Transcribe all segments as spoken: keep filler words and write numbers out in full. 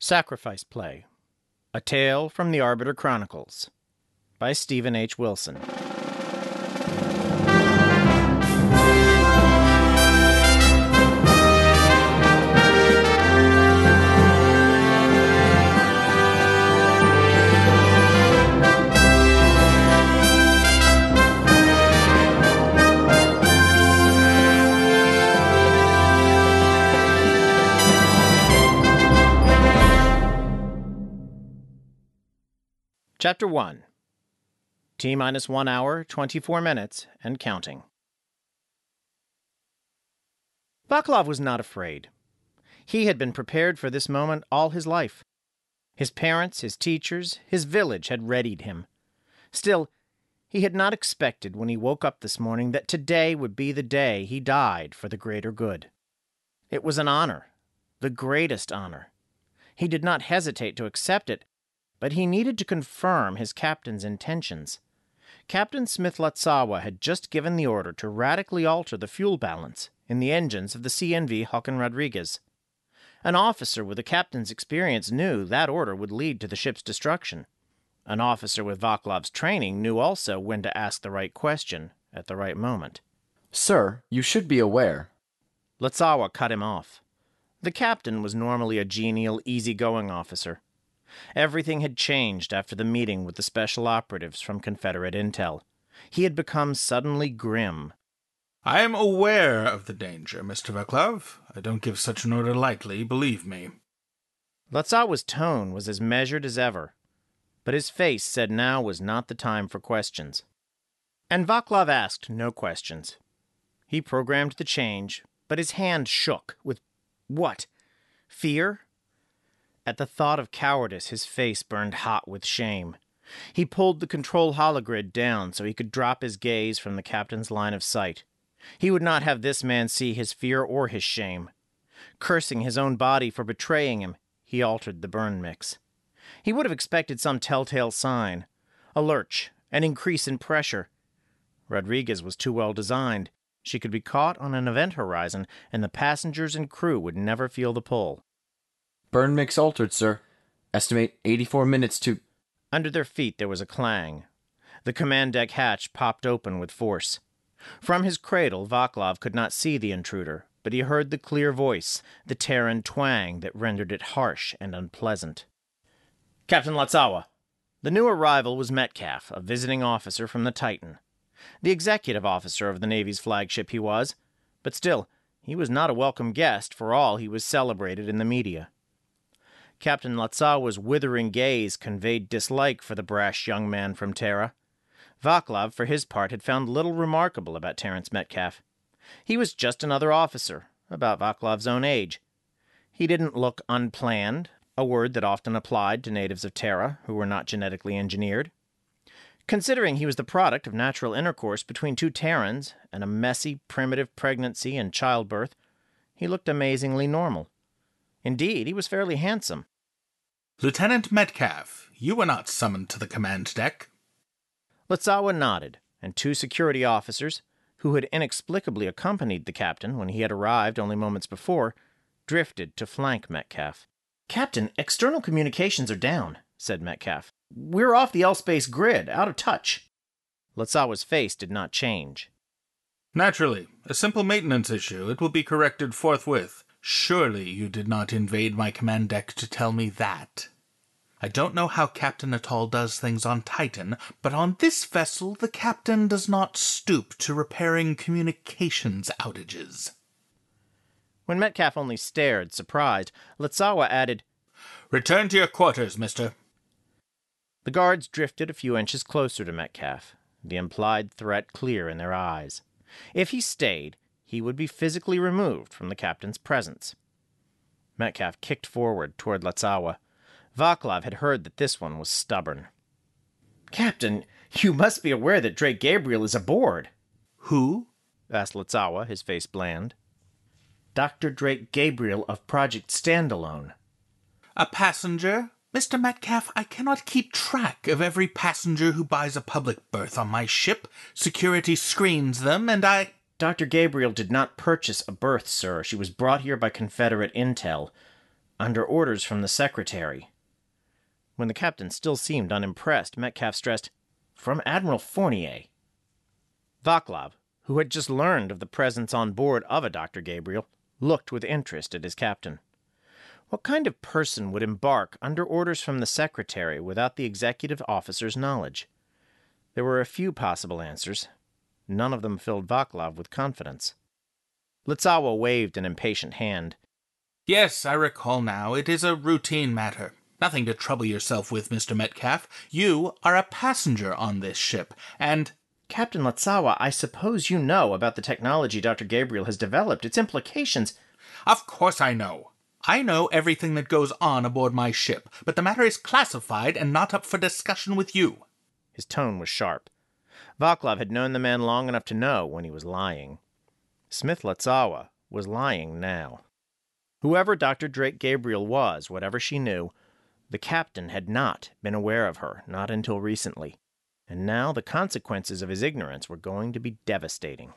Sacrifice Play, A Tale from the Arbiter Chronicles, by Stephen H. Wilson. Chapter one. T-minus one hour, twenty-four minutes, and counting. Vaclav was not afraid. He had been prepared for this moment all his life. His parents, his teachers, his village had readied him. Still, he had not expected when he woke up this morning that today would be the day he died for the greater good. It was an honor, the greatest honor. He did not hesitate to accept it, but he needed to confirm his captain's intentions. Captain Smith-Latsawa had just given the order to radically alter the fuel balance in the engines of the C N V Joaquin Rodriguez. An officer with a captain's experience knew that order would lead to the ship's destruction. An officer with Vaclav's training knew also when to ask the right question at the right moment. Sir, you should be aware. Latsawa cut him off. The captain was normally a genial, easygoing officer. Everything had changed after the meeting with the special operatives from Confederate Intel. He had become suddenly grim. I am aware of the danger, Mister Vaclav. I don't give such an order lightly, believe me. Latsawa's tone was as measured as ever, but his face said now was not the time for questions. And Vaclav asked no questions. He programmed the change, but his hand shook with what? Fear? At the thought of cowardice, his face burned hot with shame. He pulled the control hologrid down so he could drop his gaze from the captain's line of sight. He would not have this man see his fear or his shame. Cursing his own body for betraying him, he altered the burn mix. He would have expected some telltale sign, a lurch, an increase in pressure. Rodriguez was too well designed. She could be caught on an event horizon, and the passengers and crew would never feel the pull. Burn mix altered, sir. Estimate eighty-four minutes to... Under their feet there was a clang. The command deck hatch popped open with force. From his cradle, Vaclav could not see the intruder, but he heard the clear voice, the Terran twang that rendered it harsh and unpleasant. Captain Latsawa. The new arrival was Metcalf, a visiting officer from the Titan. The executive officer of the Navy's flagship he was, but still, he was not a welcome guest for all he was celebrated in the media. Captain Latsawa's withering gaze conveyed dislike for the brash young man from Terra. Vaclav, for his part, had found little remarkable about Terence Metcalf. He was just another officer, about Vaclav's own age. He didn't look unplanned, a word that often applied to natives of Terra who were not genetically engineered. Considering he was the product of natural intercourse between two Terrans and a messy, primitive pregnancy and childbirth, he looked amazingly normal. Indeed, he was fairly handsome. Lieutenant Metcalf, you were not summoned to the command deck. Latsawa nodded, and two security officers, who had inexplicably accompanied the captain when he had arrived only moments before, drifted to flank Metcalf. "Captain, external communications are down," said Metcalf. "We're off the L-space grid, out of touch." Latsawa's face did not change. Naturally, a simple maintenance issue. It will be corrected forthwith. Surely you did not invade my command deck to tell me that. I don't know how Captain Atoll does things on Titan, but on this vessel the captain does not stoop to repairing communications outages. When Metcalf only stared, surprised, Latsawa added, Return to your quarters, mister. The guards drifted a few inches closer to Metcalf, the implied threat clear in their eyes. If he stayed, he would be physically removed from the captain's presence. Metcalf kicked forward toward Latsawa. Vaclav had heard that this one was stubborn. "Captain, you must be aware that Drake Gabriel is aboard." "Who?" asked Latsawa, his face bland. "Doctor Drake Gabriel of Project Standalone." "A passenger? Mister Metcalf, I cannot keep track of every passenger who buys a public berth on my ship. Security screens them, and I—" "Doctor Gabriel did not purchase a berth, sir. She was brought here by Confederate Intel. Under orders from the Secretary. When the captain still seemed unimpressed, Metcalf stressed, "From Admiral Fournier." Vaclav, who had just learned of the presence on board of a Doctor Gabriel, looked with interest at his captain. What kind of person would embark under orders from the Secretary without the executive officer's knowledge? There were a few possible answers. None of them filled Vaclav with confidence. Litzawa waved an impatient hand. Yes, I recall now. It is a routine matter. Nothing to trouble yourself with, Mister Metcalf. You are a passenger on this ship, and... Captain Litzawa, I suppose you know about the technology Doctor Gabriel has developed, its implications. Of course I know. I know everything that goes on aboard my ship, but the matter is classified and not up for discussion with you. His tone was sharp. Vaclav had known the man long enough to know when he was lying. Smith Litzawa was lying now. Whoever Doctor Drake Gabriel was, whatever she knew, the captain had not been aware of her, not until recently. And now the consequences of his ignorance were going to be devastating.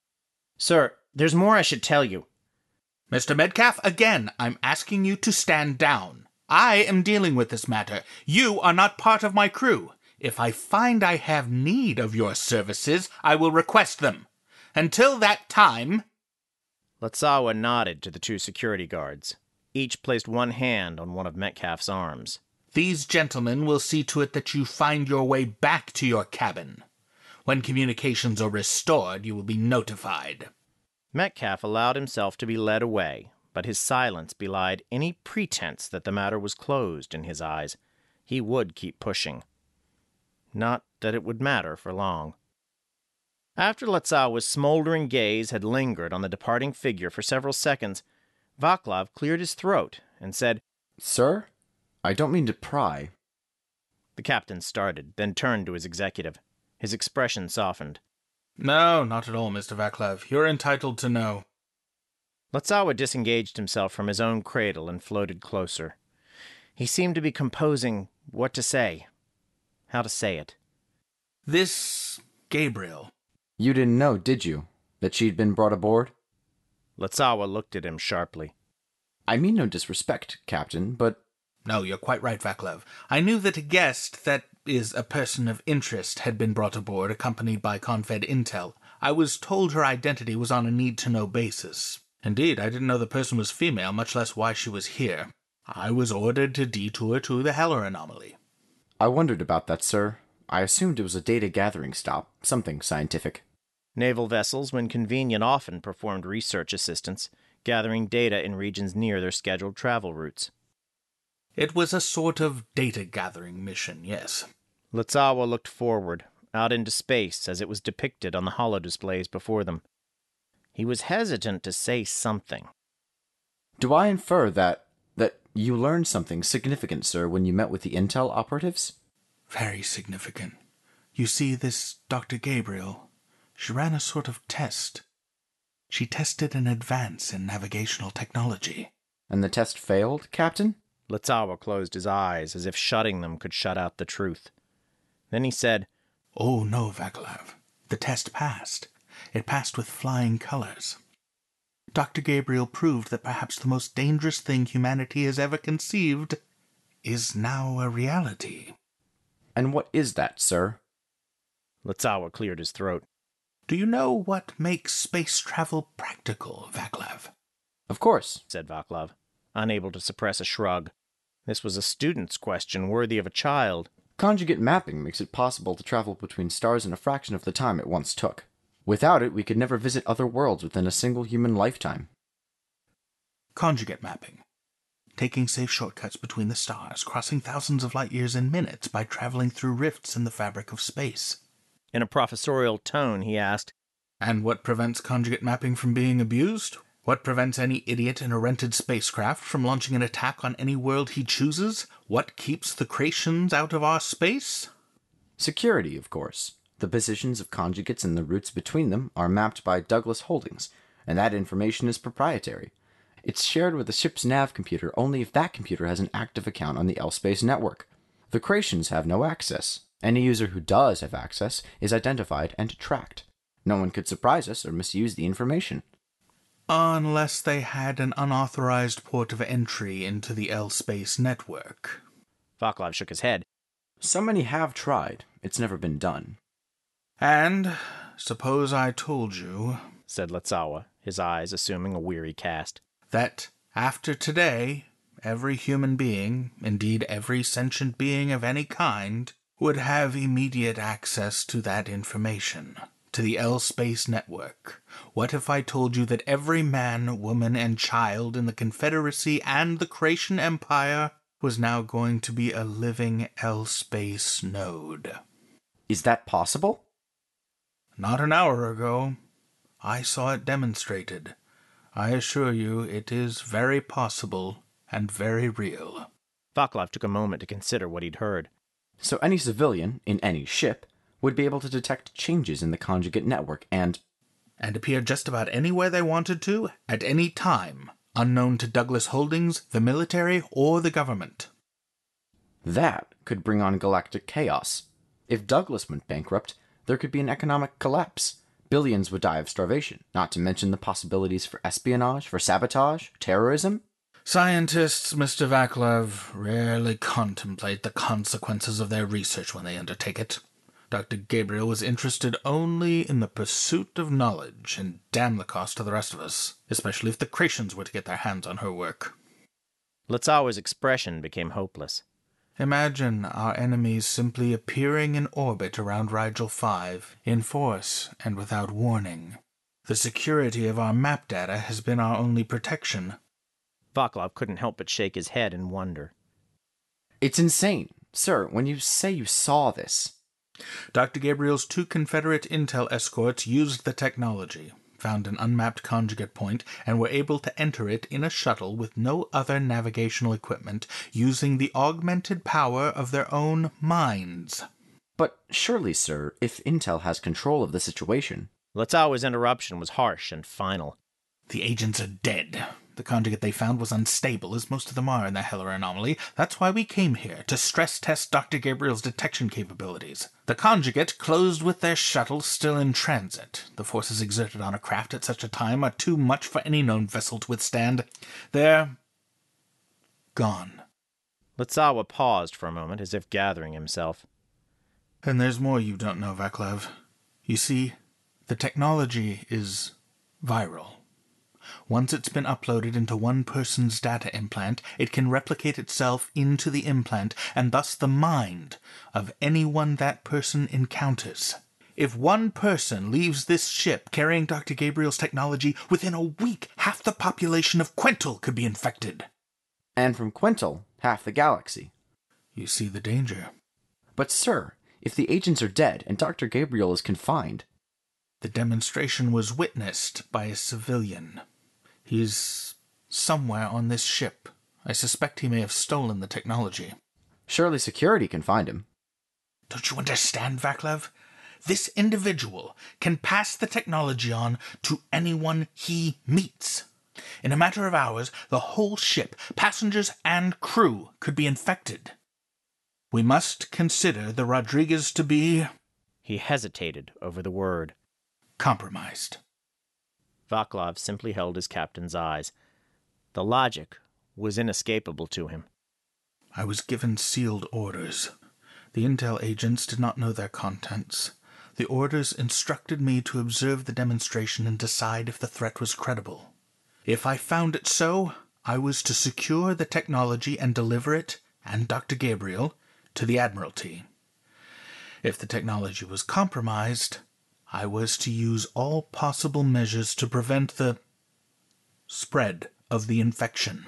Sir, there's more I should tell you. Mister Metcalf, again, I'm asking you to stand down. I am dealing with this matter. You are not part of my crew. If I find I have need of your services, I will request them. Until that time... Litzawa nodded to the two security guards. Each placed one hand on one of Metcalf's arms. These gentlemen will see to it that you find your way back to your cabin. When communications are restored, you will be notified. Metcalf allowed himself to be led away, but his silence belied any pretense that the matter was closed in his eyes. He would keep pushing. Not that it would matter for long. After Litzawa's smoldering gaze had lingered on the departing figure for several seconds, Vaclav cleared his throat and said, Sir, I don't mean to pry. The captain started, then turned to his executive. His expression softened. No, not at all, Mister Vaclav. You're entitled to know. Litzawa disengaged himself from his own cradle and floated closer. He seemed to be composing what to say, how to say it. This Gabriel. You didn't know, did you, that she'd been brought aboard? Litzawa looked at him sharply. I mean no disrespect, Captain, but... No, you're quite right, Vaclav. I knew that a guest, that is, a person of interest, had been brought aboard, accompanied by Confed Intel. I was told her identity was on a need-to-know basis. Indeed, I didn't know the person was female, much less why she was here. I was ordered to detour to the Heller anomaly. I wondered about that, sir. I assumed it was a data-gathering stop, something scientific. Naval vessels, when convenient, often performed research assistance, gathering data in regions near their scheduled travel routes. It was a sort of data-gathering mission, yes. Litzawa looked forward, out into space as it was depicted on the holodisplays before them. He was hesitant to say something. Do I infer that, that you learned something significant, sir, when you met with the Intel operatives? Very significant. You see, this Doctor Gabriel, she ran a sort of test. She tested an advance in navigational technology. And the test failed, Captain? Litzawa closed his eyes, as if shutting them could shut out the truth. Then he said, Oh, no, Vaclav. The test passed. It passed with flying colors. Doctor Gabriel proved that perhaps the most dangerous thing humanity has ever conceived is now a reality. And what is that, sir? Litzawa cleared his throat. Do you know what makes space travel practical, Vaclav? Of course, said Vaclav, unable to suppress a shrug. This was a student's question worthy of a child. Conjugate mapping makes it possible to travel between stars in a fraction of the time it once took. Without it, we could never visit other worlds within a single human lifetime. Conjugate mapping. Taking safe shortcuts between the stars, crossing thousands of light years in minutes by traveling through rifts in the fabric of space. In a professorial tone, he asked, And what prevents conjugate mapping from being abused? What prevents any idiot in a rented spacecraft from launching an attack on any world he chooses? What keeps the Cracians out of our space? Security, of course. The positions of conjugates and the routes between them are mapped by Douglas Holdings, and that information is proprietary. It's shared with the ship's nav computer only if that computer has an active account on the L-Space network. The Cracians have no access. Any user who does have access is identified and tracked. No one could surprise us or misuse the information. Unless they had an unauthorized port of entry into the L-Space network. Vaclav shook his head. So many have tried. It's never been done. And suppose I told you, said Latzawa, his eyes assuming a weary cast, that after today, every human being, indeed every sentient being of any kind, would have immediate access to that information, to the L-Space network. What if I told you that every man, woman, and child in the Confederacy and the Creation Empire was now going to be a living L-Space node? Is that possible? Not an hour ago. I saw it demonstrated. I assure you it is very possible and very real. Vaclav took a moment to consider what he'd heard. So any civilian, in any ship, would be able to detect changes in the conjugate network and... And appear just about anywhere they wanted to, at any time, unknown to Douglas Holdings, the military, or the government. That could bring on galactic chaos. If Douglas went bankrupt, there could be an economic collapse. Billions would die of starvation, not to mention the possibilities for espionage, for sabotage, terrorism. Scientists, Mister Vaclav, rarely contemplate the consequences of their research when they undertake it. Doctor Gabriel was interested only in the pursuit of knowledge, and damn the cost to the rest of us, especially if the Creations were to get their hands on her work. Latzawa's expression became hopeless. Imagine our enemies simply appearing in orbit around Rigel five, in force and without warning. The security of our map data has been our only protection. Vaclav couldn't help but shake his head in wonder. It's insane. Sir, when you say you saw this... Doctor Gabriel's two Confederate intel escorts used the technology, found an unmapped conjugate point, and were able to enter it in a shuttle with no other navigational equipment, using the augmented power of their own minds. But surely, sir, if Intel has control of the situation... Latzawa's interruption was harsh and final. The agents are dead. The conjugate they found was unstable, as most of them are in the Heller anomaly. That's why we came here, to stress test Doctor Gabriel's detection capabilities. The conjugate closed with their shuttle still in transit. The forces exerted on a craft at such a time are too much for any known vessel to withstand. They're... gone. Latzawa paused for a moment, as if gathering himself. And there's more you don't know, Vaclav. You see, the technology is viral. Once it's been uploaded into one person's data implant, it can replicate itself into the implant, and thus the mind of anyone that person encounters. If one person leaves this ship carrying Doctor Gabriel's technology, within a week, half the population of Quental could be infected. And from Quental, half the galaxy. You see the danger. But sir, if the agents are dead and Doctor Gabriel is confined... The demonstration was witnessed by a civilian. He's somewhere on this ship. I suspect he may have stolen the technology. Surely security can find him. Don't you understand, Vaclav? This individual can pass the technology on to anyone he meets. In a matter of hours, the whole ship, passengers and crew, could be infected. We must consider the Rodriguez to be... He hesitated over the word. Compromised. Vaclav simply held his captain's eyes. The logic was inescapable to him. I was given sealed orders. The intel agents did not know their contents. The orders instructed me to observe the demonstration and decide if the threat was credible. If I found it so, I was to secure the technology and deliver it, and Doctor Gabriel, to the Admiralty. If the technology was compromised, I was to use all possible measures to prevent the spread of the infection.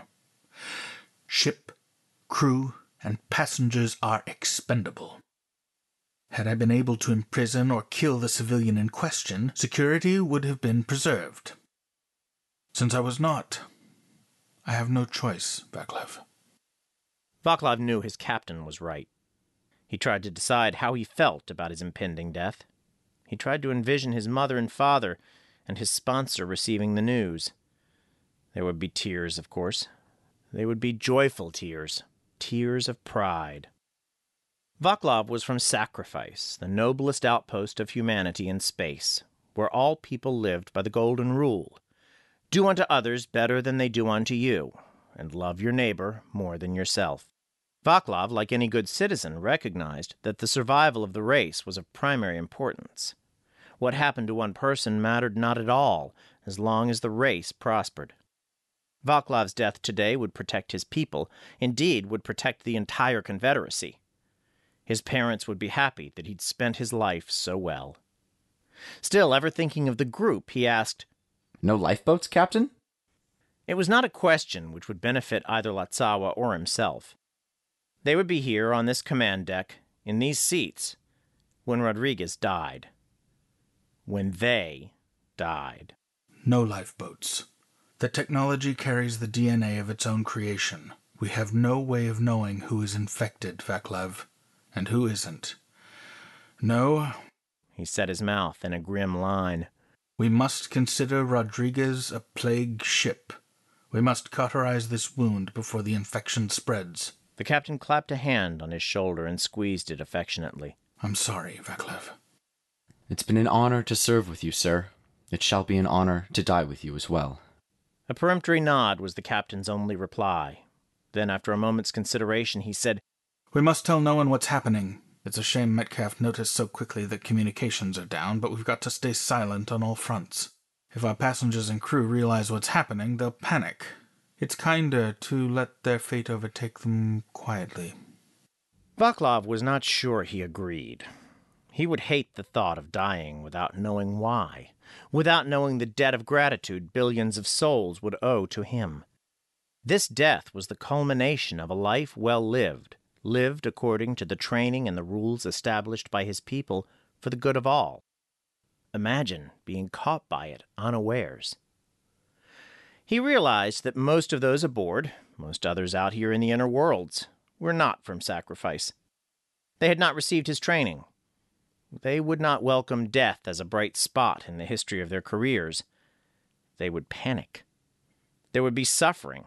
Ship, crew, and passengers are expendable. Had I been able to imprison or kill the civilian in question, security would have been preserved. Since I was not, I have no choice, Vaclav. Vaclav knew his captain was right. He tried to decide how he felt about his impending death. He tried to envision his mother and father and his sponsor receiving the news. There would be tears, of course. They would be joyful tears, tears of pride. Vaclav was from Sacrifice, the noblest outpost of humanity in space, where all people lived by the Golden Rule. Do unto others better than they do unto you, and love your neighbor more than yourself. Vaclav, like any good citizen, recognized that the survival of the race was of primary importance. What happened to one person mattered not at all, as long as the race prospered. Vaclav's death today would protect his people, indeed would protect the entire Confederacy. His parents would be happy that he'd spent his life so well. Still, ever thinking of the group, he asked, No lifeboats, Captain? It was not a question which would benefit either Latzawa or himself. They would be here on this command deck, in these seats, when Rodriguez died. When they died. No lifeboats. The technology carries the D N A of its own creation. We have no way of knowing who is infected, Vaclav, and who isn't. No. He set his mouth in a grim line. We must consider Rodriguez a plague ship. We must cauterize this wound before the infection spreads. The captain clapped a hand on his shoulder and squeezed it affectionately. I'm sorry, Vaclav. It's been an honor to serve with you, sir. It shall be an honor to die with you as well. A peremptory nod was the captain's only reply. Then, after a moment's consideration, he said, We must tell no one what's happening. It's a shame Metcalf noticed so quickly that communications are down, but we've got to stay silent on all fronts. If our passengers and crew realize what's happening, they'll panic. It's kinder to let their fate overtake them quietly. Vaclav was not sure he agreed. He would hate the thought of dying without knowing why, without knowing the debt of gratitude billions of souls would owe to him. This death was the culmination of a life well lived, lived according to the training and the rules established by his people for the good of all. Imagine being caught by it unawares. He realized that most of those aboard, most others out here in the inner worlds, were not from sacrifice. They had not received his training. They would not welcome death as a bright spot in the history of their careers. They would panic. There would be suffering.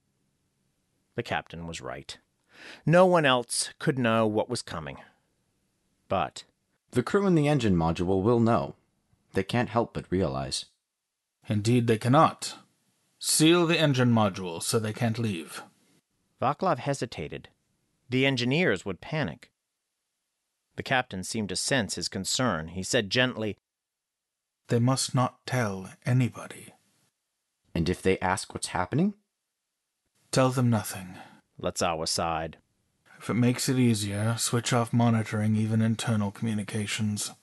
The captain was right. No one else could know what was coming. But the crew in the engine module will know. They can't help but realize. Indeed they cannot. Seal the engine module so they can't leave. Vaclav hesitated. The engineers would panic. The captain seemed to sense his concern. He said gently, They must not tell anybody. And if they ask what's happening? Tell them nothing. Latzawa sighed. If it makes it easier, switch off monitoring even internal communications.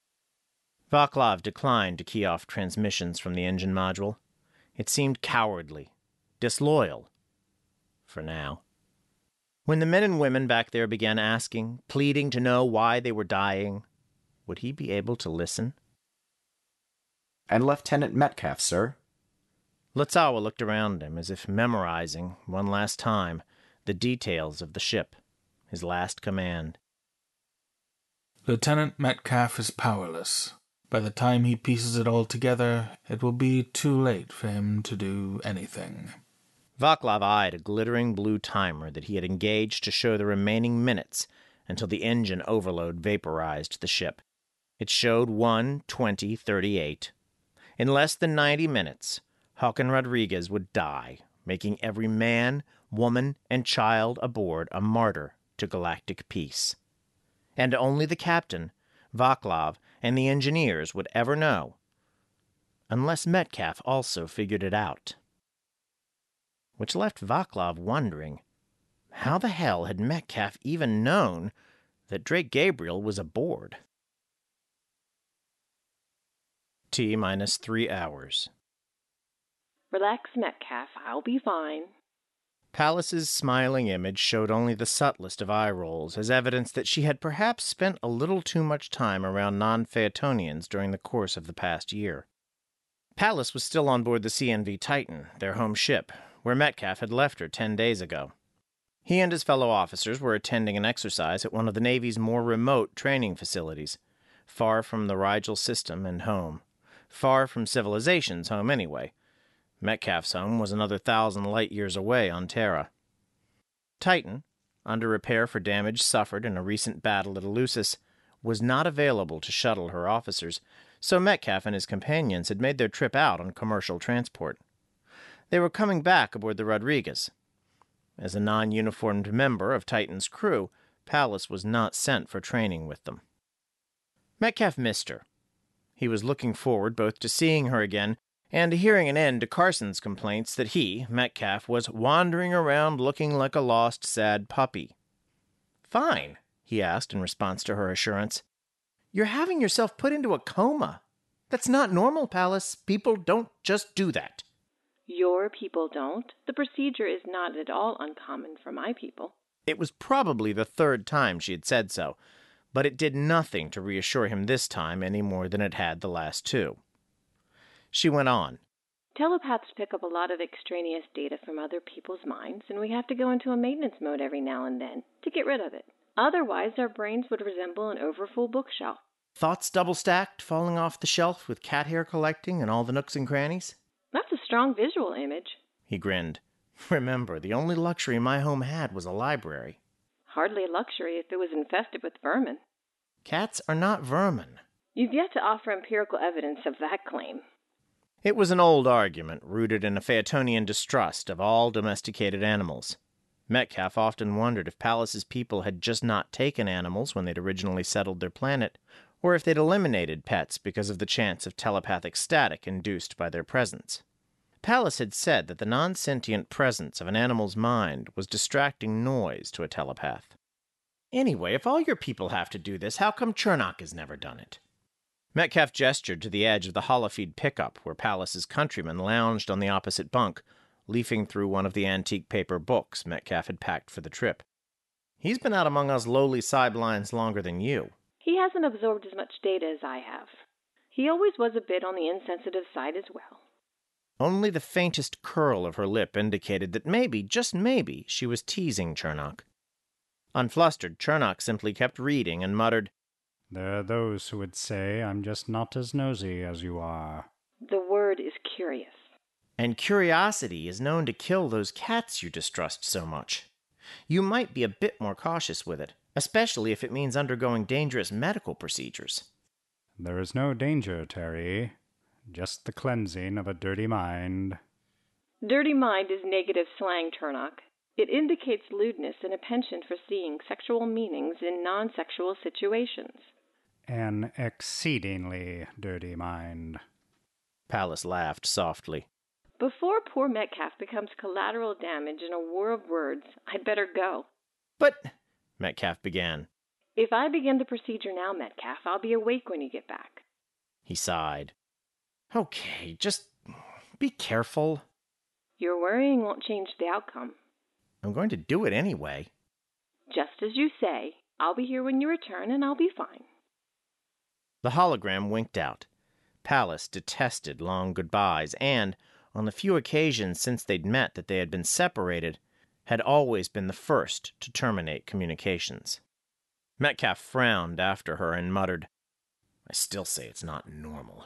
Vaclav declined to key off transmissions from the engine module. It seemed cowardly, disloyal, for now. When the men and women back there began asking, pleading to know why they were dying, would he be able to listen? And Lieutenant Metcalf, sir. Latzawa looked around him as if memorizing, one last time, the details of the ship, his last command. Lieutenant Metcalf is powerless. By the time he pieces it all together, it will be too late for him to do anything. Vaclav eyed a glittering blue timer that he had engaged to show the remaining minutes until the engine overload vaporized the ship. It showed one twenty thirty-eight. In less than ninety minutes, Joaquin Rodriguez would die, making every man, woman, and child aboard a martyr to galactic peace. And only the captain, Vaclav, and the engineers would ever know, unless Metcalf also figured it out. Which left Vaclav wondering, how the hell had Metcalf even known that Drake Gabriel was aboard? T minus three hours. Relax, Metcalf. I'll be fine. Pallas's smiling image showed only the subtlest of eye rolls, as evidence that she had perhaps spent a little too much time around non-Phaetonians during the course of the past year. Pallas was still on board the C N V Titan, their home ship, where Metcalf had left her ten days ago. He and his fellow officers were attending an exercise at one of the Navy's more remote training facilities, far from the Rigel system and home, far from civilization's home anyway. Metcalf's home was another thousand light-years away on Terra. Titan, under repair for damage suffered in a recent battle at Eleusis, was not available to shuttle her officers, so Metcalf and his companions had made their trip out on commercial transport. They were coming back aboard the Rodriguez. As a non-uniformed member of Titan's crew, Pallas was not sent for training with them. Metcalf missed her. He was looking forward both to seeing her again and to hearing an end to Carson's complaints that he, Metcalf, was wandering around looking like a lost, sad puppy. "Fine," he asked in response to her assurance. "You're having yourself put into a coma. That's not normal, Pallas. People don't just do that." Your people don't. The procedure is not at all uncommon for my people. It was probably the third time she had said so, but it did nothing to reassure him this time any more than it had the last two. She went on. Telepaths pick up a lot of extraneous data from other people's minds, and we have to go into a maintenance mode every now and then to get rid of it. Otherwise, our brains would resemble an overfull bookshelf. Thoughts double-stacked, falling off the shelf with cat hair collecting in all the nooks and crannies? That's a strong visual image. He grinned. Remember, the only luxury my home had was a library. Hardly a luxury if it was infested with vermin. Cats are not vermin. You've yet to offer empirical evidence of that claim. It was an old argument, rooted in a Phaetonian distrust of all domesticated animals. Metcalf often wondered if Pallas's people had just not taken animals when they'd originally settled their planet, or if they'd eliminated pets because of the chance of telepathic static induced by their presence. Pallas had said that the non-sentient presence of an animal's mind was distracting noise to a telepath. Anyway, if all your people have to do this, how come Chernock has never done it? Metcalf gestured to the edge of the holofeed pickup where Pallas's countryman lounged on the opposite bunk, leafing through one of the antique paper books Metcalf had packed for the trip. He's been out among us lowly sidelines longer than you. He hasn't absorbed as much data as I have. He always was a bit on the insensitive side as well. Only the faintest curl of her lip indicated that maybe, just maybe, she was teasing Chernock. Unflustered, Chernock simply kept reading and muttered, "There are those who would say I'm just not as nosy as you are." The word is curious. And curiosity is known to kill those cats you distrust so much. You might be a bit more cautious with it, especially if it means undergoing dangerous medical procedures. There is no danger, Terry. Just the cleansing of a dirty mind. Dirty mind is negative slang, Chernock. It indicates lewdness and a penchant for seeing sexual meanings in non-sexual situations. An exceedingly dirty mind. Pallas laughed softly. Before poor Metcalf becomes collateral damage in a war of words, I'd better go. But, Metcalf began. If I begin the procedure now, Metcalf, I'll be awake when you get back. He sighed. Okay, just be careful. Your worrying won't change the outcome. I'm going to do it anyway. Just as you say. I'll be here when you return, and I'll be fine. The hologram winked out. Pallas detested long goodbyes, and, on the few occasions since they'd met that they had been separated, had always been the first to terminate communications. Metcalf frowned after her and muttered, I still say it's not normal.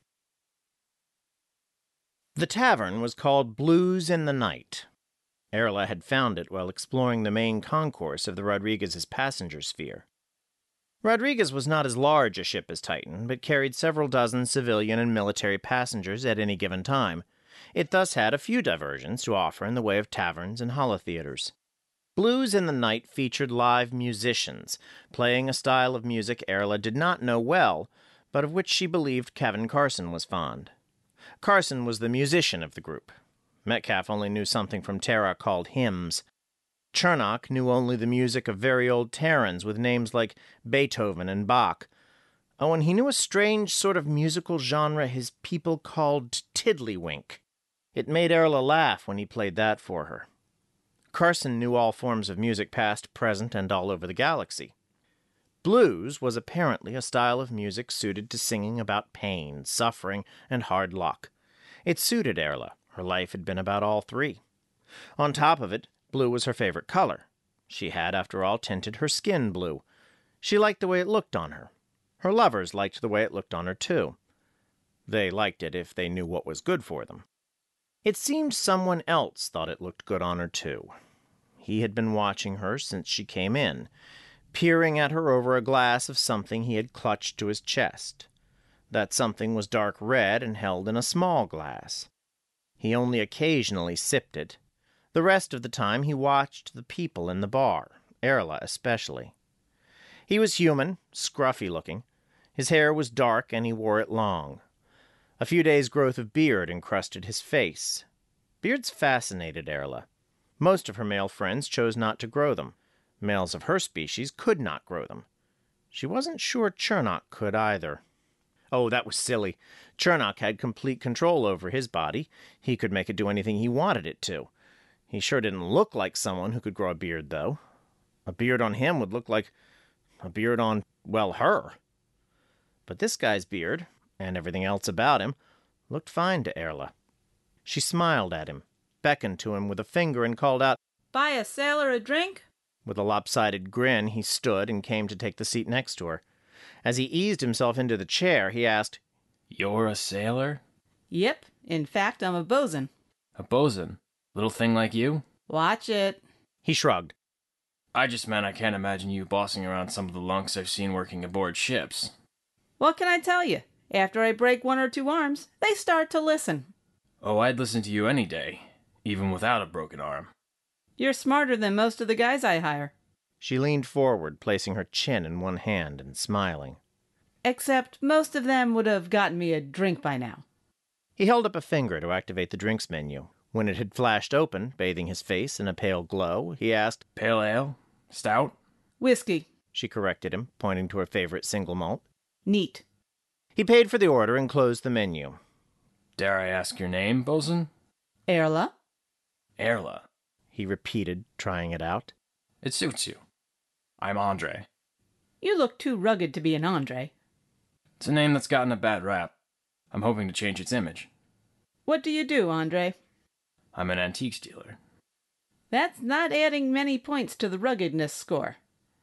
The tavern was called Blues in the Night. Erla had found it while exploring the main concourse of the Rodriguez's passenger sphere. Rodriguez was not as large a ship as Titan, but carried several dozen civilian and military passengers at any given time. It thus had a few diversions to offer in the way of taverns and holotheaters. Blues in the Night featured live musicians, playing a style of music Erla did not know well, but of which she believed Kevin Carson was fond. Carson was the musician of the group. Metcalf only knew something from Terra called hymns. Chernock knew only the music of very old Terrans with names like Beethoven and Bach. Oh, and he knew a strange sort of musical genre his people called tiddlywink. It made Erla laugh when he played that for her. Carson knew all forms of music past, present, and all over the galaxy. Blues was apparently a style of music suited to singing about pain, suffering, and hard luck. It suited Erla. Her life had been about all three. On top of it, blue was her favorite color. She had, after all, tinted her skin blue. She liked the way it looked on her. Her lovers liked the way it looked on her, too. They liked it if they knew what was good for them. It seemed someone else thought it looked good on her, too. He had been watching her since she came in, peering at her over a glass of something he had clutched to his chest. That something was dark red and held in a small glass. He only occasionally sipped it. The rest of the time he watched the people in the bar, Erla especially. He was human, scruffy-looking. His hair was dark, and he wore it long. A few days' growth of beard encrusted his face. Beards fascinated Erla. Most of her male friends chose not to grow them. Males of her species could not grow them. She wasn't sure Chernok could either. Oh, that was silly. Chernok had complete control over his body. He could make it do anything he wanted it to. He sure didn't look like someone who could grow a beard, though. A beard on him would look like a beard on, well, her. But this guy's beard, and everything else about him, looked fine to Erla. She smiled at him, beckoned to him with a finger, and called out, "Buy a sailor a drink?" With a lopsided grin, he stood and came to take the seat next to her. As he eased himself into the chair, he asked, "You're a sailor?" "Yep. In fact, I'm a bosun." "A bosun? Little thing like you?" "Watch it." He shrugged. "I just meant I can't imagine you bossing around some of the lunks I've seen working aboard ships." "What can I tell you? After I break one or two arms, they start to listen." "Oh, I'd listen to you any day, even without a broken arm." "You're smarter than most of the guys I hire." She leaned forward, placing her chin in one hand and smiling. "Except most of them would have gotten me a drink by now." He held up a finger to activate the drinks menu. When it had flashed open, bathing his face in a pale glow, he asked, "Pale ale? Stout?" "Whiskey." She corrected him, pointing to her favorite single malt. "Neat." He paid for the order and closed the menu. "Dare I ask your name, bosun?" "Erla." "Erla," he repeated, trying it out. "It suits you. I'm Andre." "You look too rugged to be an Andre." "It's a name that's gotten a bad rap. I'm hoping to change its image." "What do you do, Andre?" "I'm an antiques dealer." "That's not adding many points to the ruggedness score.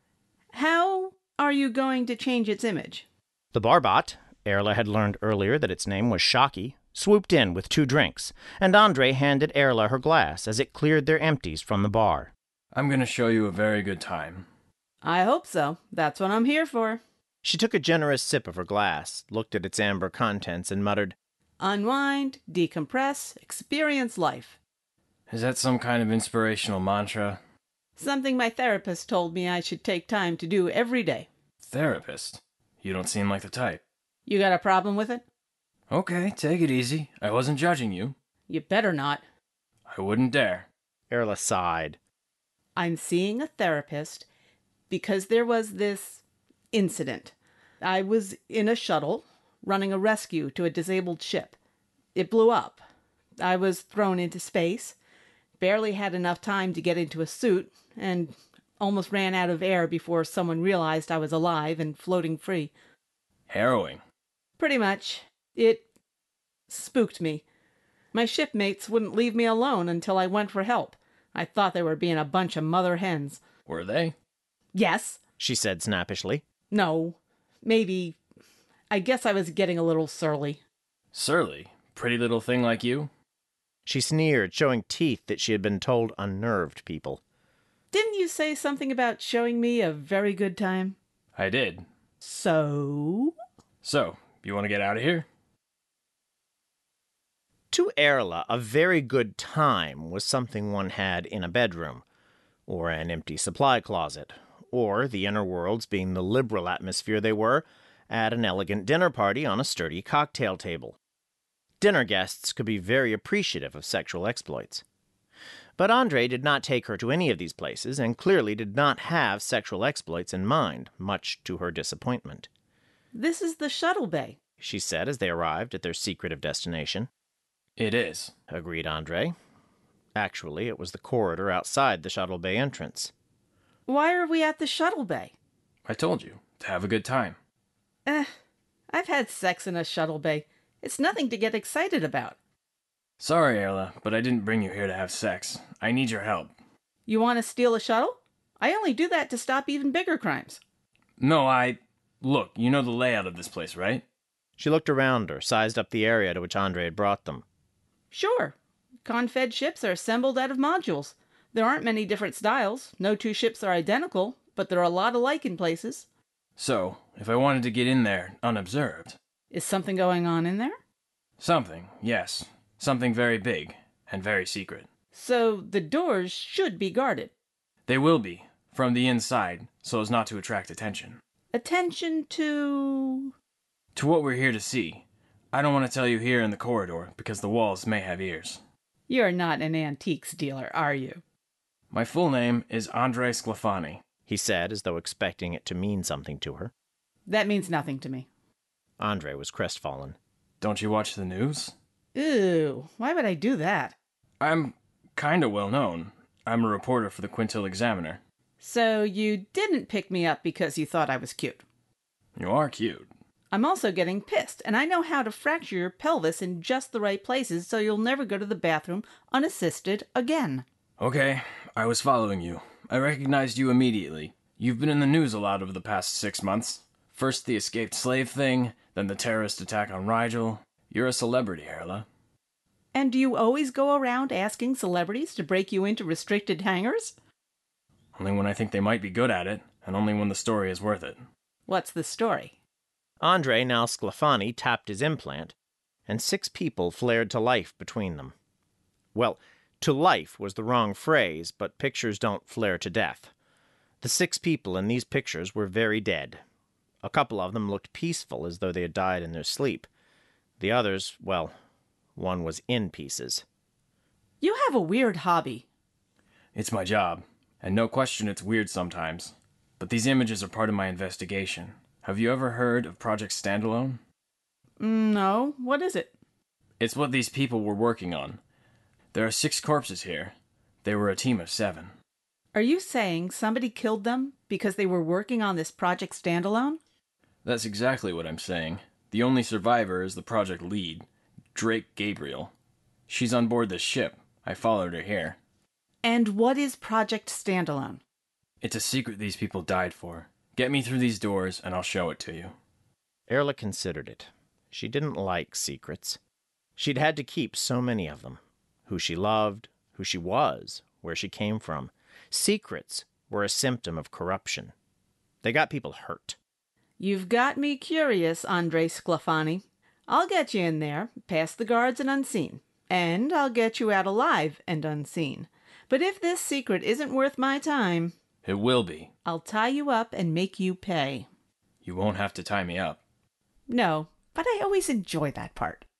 How are you going to change its image?" The barbot, Erla had learned earlier that its name was Shocky, swooped in with two drinks, and Andre handed Erla her glass as it cleared their empties from the bar. "I'm going to show you a very good time." "I hope so. That's what I'm here for." She took a generous sip of her glass, looked at its amber contents, and muttered, "Unwind, decompress, experience life." "Is that some kind of inspirational mantra?" "Something my therapist told me I should take time to do every day." "Therapist? You don't seem like the type." "You got a problem with it?" "Okay, take it easy. I wasn't judging you." "You better not." "I wouldn't dare." Erla sighed. "I'm seeing a therapist because there was this incident. I was in a shuttle running a rescue to a disabled ship. It blew up. I was thrown into space, barely had enough time to get into a suit, and almost ran out of air before someone realized I was alive and floating free." "Harrowing." "Pretty much. It spooked me. My shipmates wouldn't leave me alone until I went for help. I thought they were being a bunch of mother hens." "Were they?" "Yes." She said snappishly. "No. Maybe. I guess I was getting a little surly." "Surly? Pretty little thing like you?" She sneered, showing teeth that she had been told unnerved people. "Didn't you say something about showing me a very good time?" "I did." "So?" "So, you want to get out of here?" To Erla, a very good time was something one had in a bedroom, or an empty supply closet, or, the inner worlds being the liberal atmosphere they were, at an elegant dinner party on a sturdy cocktail table. Dinner guests could be very appreciative of sexual exploits. But Andre did not take her to any of these places, and clearly did not have sexual exploits in mind, much to her disappointment. "This is the shuttle bay," she said as they arrived at their secretive destination. "It is," agreed Andre. Actually, it was the corridor outside the shuttle bay entrance. "Why are we at the shuttle bay?" "I told you, to have a good time." Eh, I've had sex in a shuttle bay. It's nothing to get excited about." "Sorry, Erla, but I didn't bring you here to have sex. I need your help." "You want to steal a shuttle? I only do that to stop even bigger crimes." "No, I... Look, you know the layout of this place, right?" She looked around her, sized up the area to which Andre had brought them. "Sure. Confed ships are assembled out of modules. There aren't many different styles. No two ships are identical, but they're a lot alike in places." "So, if I wanted to get in there unobserved..." "Is something going on in there?" "Something, yes. Something very big and very secret. So the doors should be guarded. They will be, from the inside, so as not to attract attention. Attention to... To what we're here to see. I don't want to tell you here in the corridor, because the walls may have ears. You're not an antiques dealer, are you? My full name is Andre Sclafani. He said, as though expecting it to mean something to her. That means nothing to me. Andre was crestfallen. Don't you watch the news? Ew, why would I do that? I'm kinda well known. I'm a reporter for the Quintil Examiner. So you didn't pick me up because you thought I was cute. You are cute. I'm also getting pissed, and I know how to fracture your pelvis in just the right places so you'll never go to the bathroom unassisted again. Okay, I was following you. I recognized you immediately. You've been in the news a lot over the past six months. First the escaped slave thing, then the terrorist attack on Rigel. You're a celebrity, Erla. And do you always go around asking celebrities to break you into restricted hangars? Only when I think they might be good at it, and only when the story is worth it. What's the story? Andre, now Sclafani, tapped his implant, and six people flared to life between them. Well, to life was the wrong phrase, but pictures don't flare to death. The six people in these pictures were very dead. A couple of them looked peaceful, as though they had died in their sleep. The others, well, one was in pieces. You have a weird hobby. It's my job, and no question it's weird sometimes. But these images are part of my investigation. Have you ever heard of Project Standalone? No, what is it? It's what these people were working on. There are six corpses here. They were a team of seven. Are you saying somebody killed them because they were working on this Project Standalone? That's exactly what I'm saying. The only survivor is the project lead, Drake Gabriel. She's on board this ship. I followed her here. And what is Project Standalone? It's a secret these people died for. Get me through these doors, and I'll show it to you. Erla considered it. She didn't like secrets. She'd had to keep so many of them. Who she loved, who she was, where she came from. Secrets were a symptom of corruption. They got people hurt. You've got me curious, Andre Sclafani. I'll get you in there, past the guards and unseen. And I'll get you out alive and unseen. But if this secret isn't worth my time... It will be. I'll tie you up and make you pay. You won't have to tie me up. No, but I always enjoy that part.